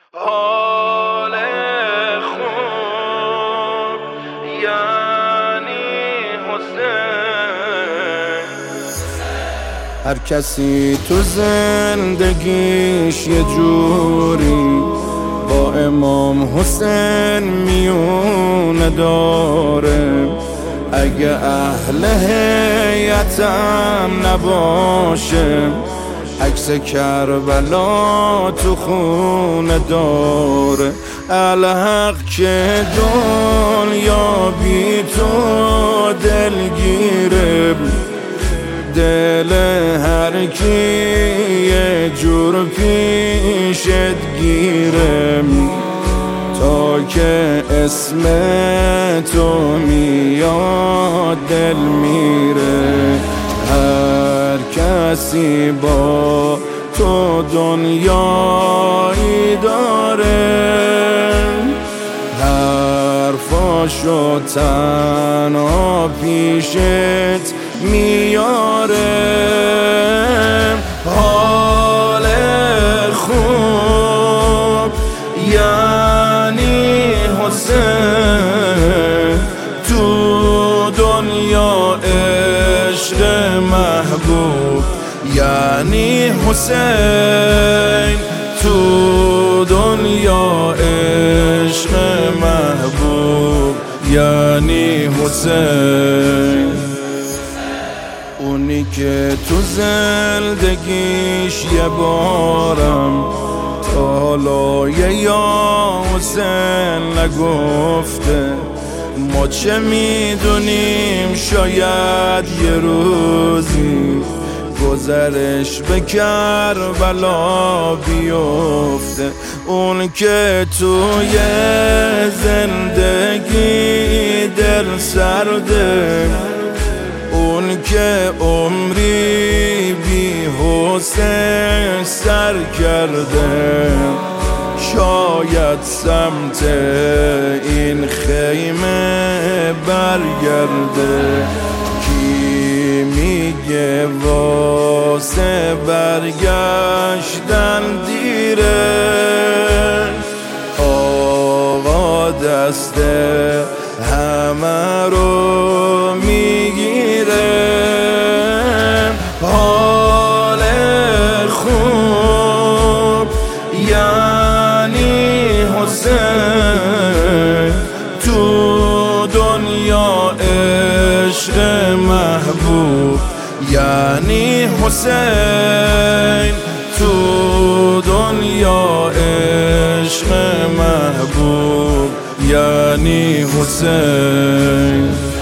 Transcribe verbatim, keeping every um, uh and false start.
حال خوب یعنی حسین. هر کسی تو زندگیش یه جوری با امام حسین میونه داره. اگه اهل هیئتم نباشه عکس کربلا تو خونه داره. الحق که دنیا بی تو دلگیره، دل هر کی یه جور پیشت گیره. تا که اسم تو میاد دل میره. هر کسی با تو دنیایی داره، حرفاشو تنها پیشت میاره. حال خوب یعنی حسین، تو دنیا عشق محبوب یعنی حسین. تو دنیا عشق محبوب یعنی حسین. اونی که تو زندگیش یه بارم تا حالا یه یا حسین نگفته. ما چه میدونیم شاید یه روزی گذرش به کربلا بیفته. اون که توی زندگی دل سرده، اون که عمری بی حسین سر کرده. شاید سمت این خیمه برگرده. کی میگه واسه برگشتن دیره؟ آقا دست همه رو میگیره. حال خوب یعنی حسین، تو دنیا عشق محبوب یعنی حسین. تو دنیا عشق محبوب یعنی حسین.